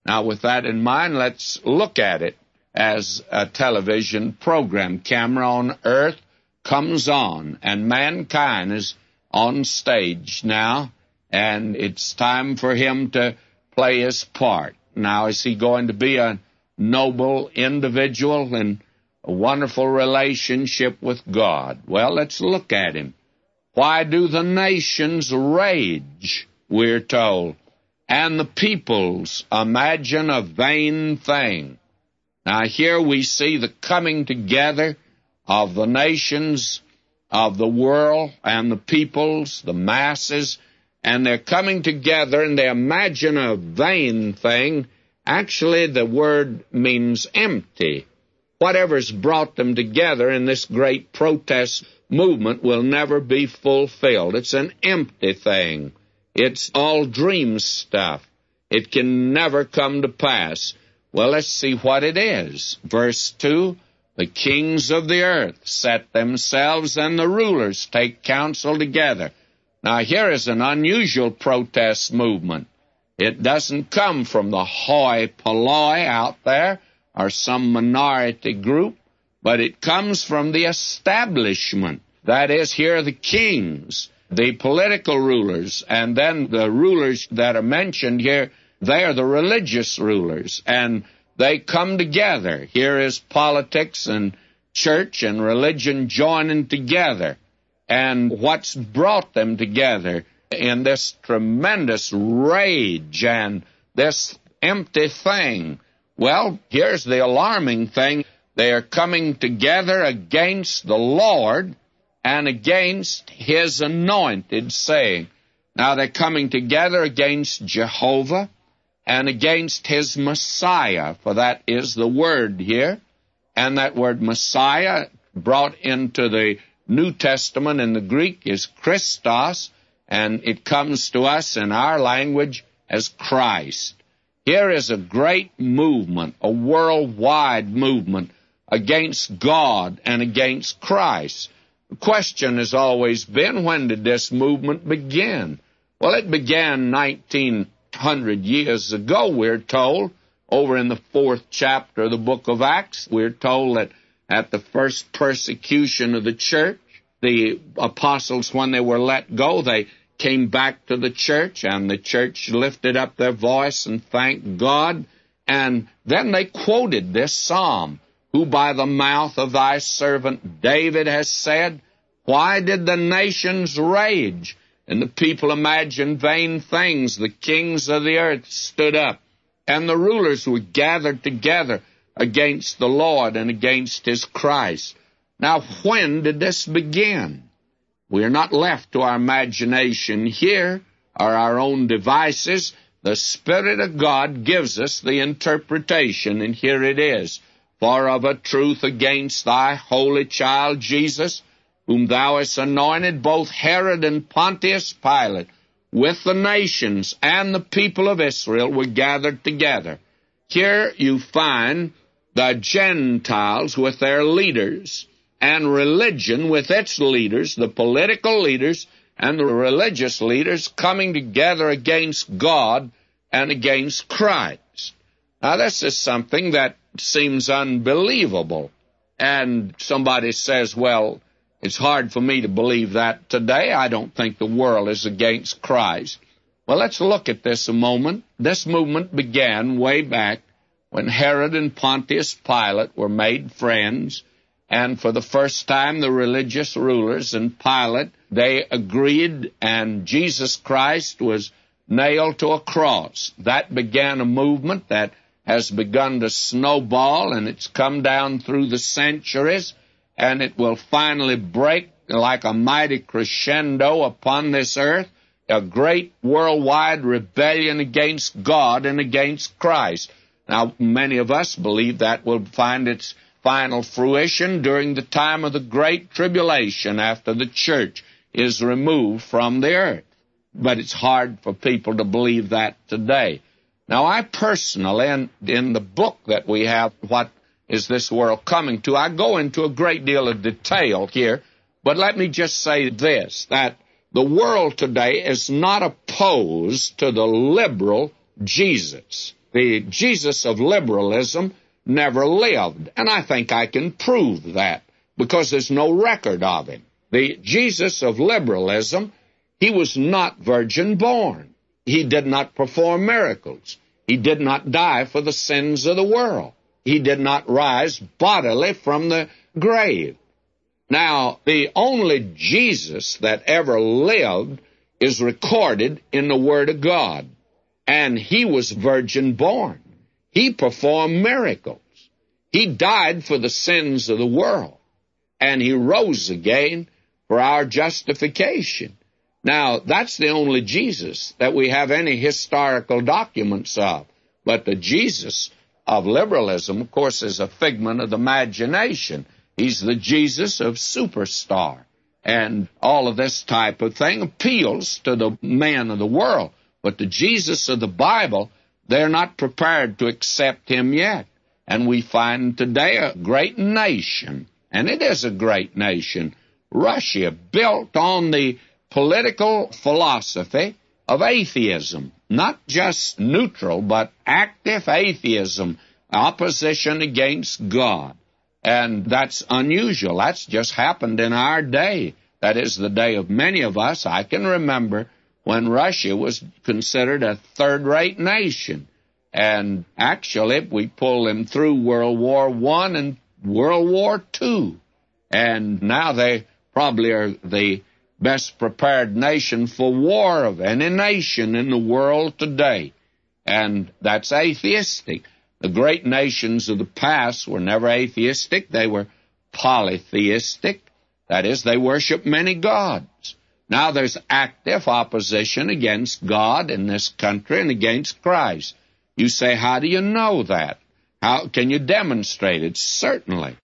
Now, with that in mind, let's look at it as a television program. Camera on earth comes on, and mankind is on stage now, and it's time for him to play his part. Now, is he going to be a noble individual in a wonderful relationship with God? Well, let's look at him. Why do the nations rage, we're told, and the peoples imagine a vain thing? Now, here we see the coming together of the nations of the world and the peoples, the masses, and they're coming together and they imagine a vain thing. Actually, the word means empty. Whatever's brought them together in this great protest movement will never be fulfilled. It's an empty thing. It's all dream stuff. It can never come to pass. Well, let's see what it is. Verse 2, the kings of the earth set themselves, and the rulers take counsel together. Now, here is an unusual protest movement. It doesn't come from the hoi polloi out there or some minority group, but it comes from the establishment. That is, here are the kings, the political rulers, and then the rulers that are mentioned here, they are the religious rulers, and they come together. Here is politics and church and religion joining together. And what's brought them together in this tremendous rage and this empty thing? Well, here's the alarming thing. They are coming together against the Lord and against His anointed, saying, now they're coming together against Jehovah and against His Messiah, for that is the word here. And that word Messiah, brought into the New Testament in the Greek, is Christos, and it comes to us in our language as Christ. Here is a great movement, a worldwide movement against God and against Christ. The question has always been, when did this movement begin? Well, it began 1900 years ago, we're told. Over in the 4th chapter of the book of Acts, we're told that at the first persecution of the church, the apostles, when they were let go, they came back to the church, and the church lifted up their voice and thanked God. And then they quoted this psalm, who by the mouth of thy servant David has said, why did the nations rage, and the people imagine vain things? The kings of the earth stood up, and the rulers were gathered together against the Lord and against His Christ. Now, when did this begin? We are not left to our imagination here or our own devices. The Spirit of God gives us the interpretation, and here it is. For of a truth against thy holy child Jesus, whom thou hast anointed, both Herod and Pontius Pilate, with the nations and the people of Israel, were gathered together. Here you find the Gentiles with their leaders, and religion with its leaders, the political leaders and the religious leaders, coming together against God and against Christ. Now, this is something that seems unbelievable. And somebody says, well, it's hard for me to believe that today. I don't think the world is against Christ. Well, let's look at this a moment. This movement began way back when Herod and Pontius Pilate were made friends. And for the first time, the religious rulers and Pilate, they agreed, and Jesus Christ was nailed to a cross. That began a movement that has begun to snowball, and it's come down through the centuries, and it will finally break like a mighty crescendo upon this earth, a great worldwide rebellion against God and against Christ. Now, many of us believe that will find its final fruition during the time of the Great Tribulation, after the church is removed from the earth. But it's hard for people to believe that today. Now, I personally, in the book that we have, What is This World Coming to?, I go into a great deal of detail here, but let me just say this, that the world today is not opposed to the liberal Jesus. The Jesus of liberalism never lived, and I think I can prove that because there's no record of him. The Jesus of liberalism, he was not virgin born. He did not perform miracles. He did not die for the sins of the world. He did not rise bodily from the grave. Now, the only Jesus that ever lived is recorded in the Word of God, and he was virgin born. He performed miracles. He died for the sins of the world, and he rose again for our justification. Now, that's the only Jesus that we have any historical documents of. But the Jesus of liberalism, of course, is a figment of the imagination. He's the Jesus of superstar. And all of this type of thing appeals to the man of the world. But the Jesus of the Bible, they're not prepared to accept him yet. And we find today a great nation, and it is a great nation, Russia, built on the political philosophy of atheism. Not just neutral, but active atheism, opposition against God. And that's unusual. That's just happened in our day. That is the day of many of us. I can remember when Russia was considered a third-rate nation. And actually, we pulled them through World War I and World War II. And now they probably are the best prepared nation for war of any nation in the world today. And that's atheistic. The great nations of the past were never atheistic. They were polytheistic. That is, they worship many gods. Now there's active opposition against God in this country and against Christ. You say, how do you know that? How can you demonstrate it? Certainly.